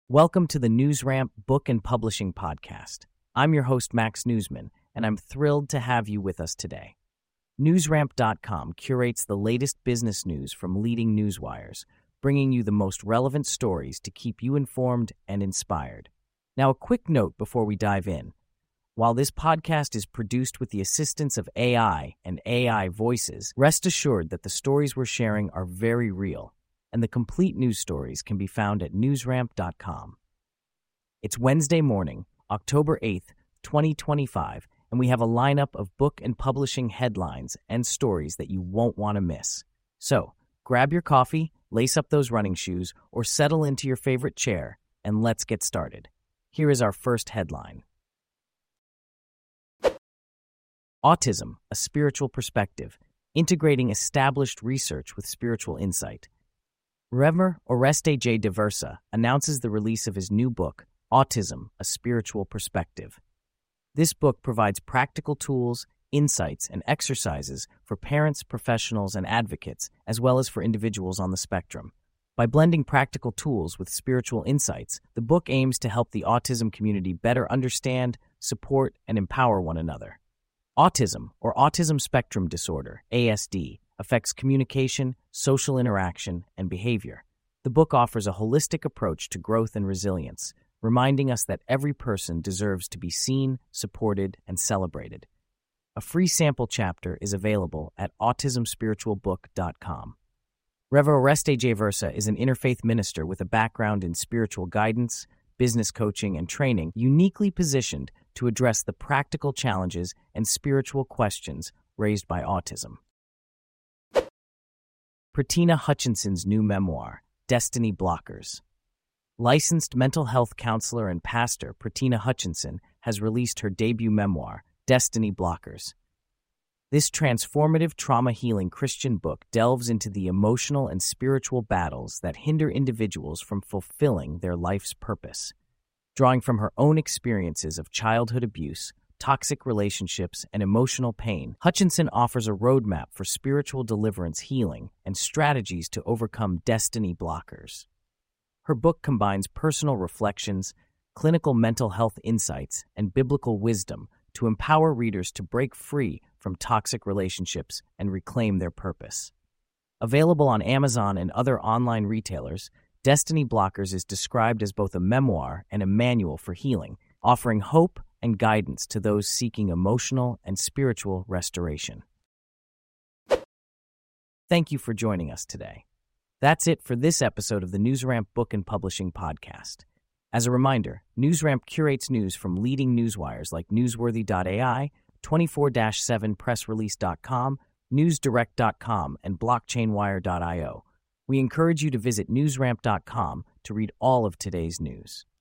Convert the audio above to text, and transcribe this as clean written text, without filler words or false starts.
Welcome to the NewsRamp Book and Publishing Podcast. I'm your host, Max Newsman, and I'm thrilled to have you with us today. NewsRamp.com curates the latest business news from leading newswires, bringing you the most relevant stories to keep you informed and inspired. Now, a quick note before we dive in. While this podcast is produced with the assistance of AI and AI voices, rest assured that the stories we're sharing are very real, and the complete news stories can be found at newsramp.com. It's Wednesday morning, October 8th, 2025, and we have a lineup of book and publishing headlines and stories that you won't want to miss. So, grab your coffee, lace up those running shoes, or settle into your favorite chair, and let's get started. Here is our first headline. Autism, a Spiritual Perspective, Integrating Established Research with Spiritual Insight. Rev. Oreste J. Diversa announces the release of his new book, Autism, a Spiritual Perspective. This book provides practical tools, insights, and exercises for parents, professionals, and advocates, as well as for individuals on the spectrum. By blending practical tools with spiritual insights, the book aims to help the autism community better understand, support, and empower one another. Autism, or Autism Spectrum Disorder, ASD, affects communication, social interaction, and behavior. The book offers a holistic approach to growth and resilience, reminding us that every person deserves to be seen, supported, and celebrated. A free sample chapter is available at autismspiritualbook.com. Rev. Oreste J. Diversa is an interfaith minister with a background in spiritual guidance, business coaching, and training, uniquely positioned to address the practical challenges and spiritual questions raised by autism. Pratina Hutchinson's new memoir, Destiny Blockers. Licensed mental health counselor and pastor Pratina Hutchinson has released her debut memoir, Destiny Blockers. This transformative trauma-healing Christian book delves into the emotional and spiritual battles that hinder individuals from fulfilling their life's purpose. Drawing from her own experiences of childhood abuse, toxic relationships, and emotional pain, Hutchinson offers a roadmap for spiritual deliverance healing and strategies to overcome destiny blockers. Her book combines personal reflections, clinical mental health insights, and biblical wisdom to empower readers to break free from toxic relationships and reclaim their purpose. Available on Amazon and other online retailers, Destiny Blockers is described as both a memoir and a manual for healing, offering hope and guidance to those seeking emotional and spiritual restoration. Thank you for joining us today. That's it for this episode of the NewsRamp Book and Publishing Podcast. As a reminder, NewsRamp curates news from leading newswires like Newsworthy.ai, 24/7pressrelease.com, NewsDirect.com, and BlockchainWire.io. We encourage you to visit newsramp.com to read all of today's news.